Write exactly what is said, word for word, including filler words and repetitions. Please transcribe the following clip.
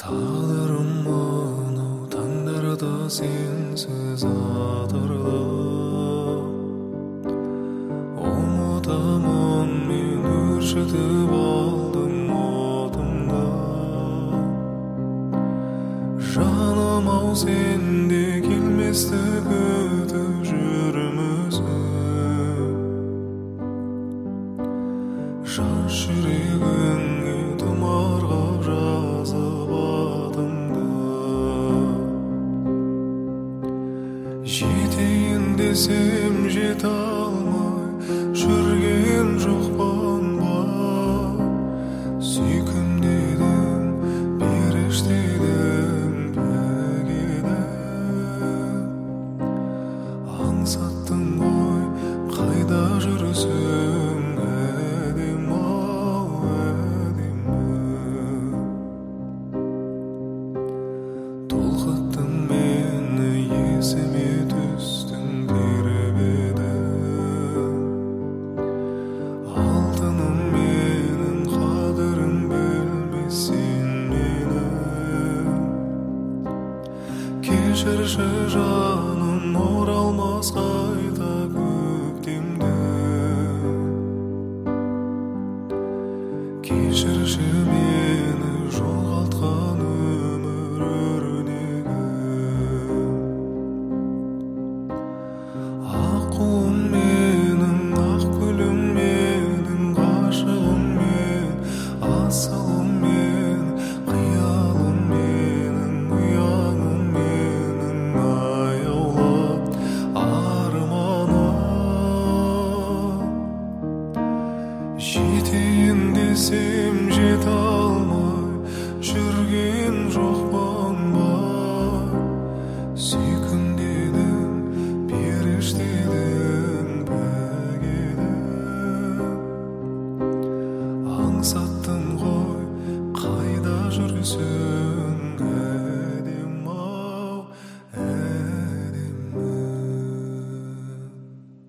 Tağlarım mınау таңдарда сенсіз атырды. Ұмытамын мен өршітіп алдым отымды. Жаным-ау сенде келместі күтіп жүрмісің? Жан жүрегіңе тұмарғап жазып атымды. Жетейін десем жете алмай жүрген жоқпын ба? Сүйкім дедің, періштедің, пәк едің. Аңсаттың ғой, қайда жүрсің? Әдем-ау, әдемі. Толқыттың мені, есіме түстің тербедің. Алтыным менің, қадірін білмесең менің. Кешірші жаным, оралмас қайта көктемді. Кешірші мені, жоғалтқан өмір өрнегім. Аққуым менің, ақ гүлім менің, ғашығым мен, асылым мен, қиялым менің, ұяңым менің, аяулап арманым. Жетейін десем жете алмай жүрген жоқпын ба? Сүйкім дедің, періштедің, пәк едің. Аңсаттың ғой, қайда жүрсің?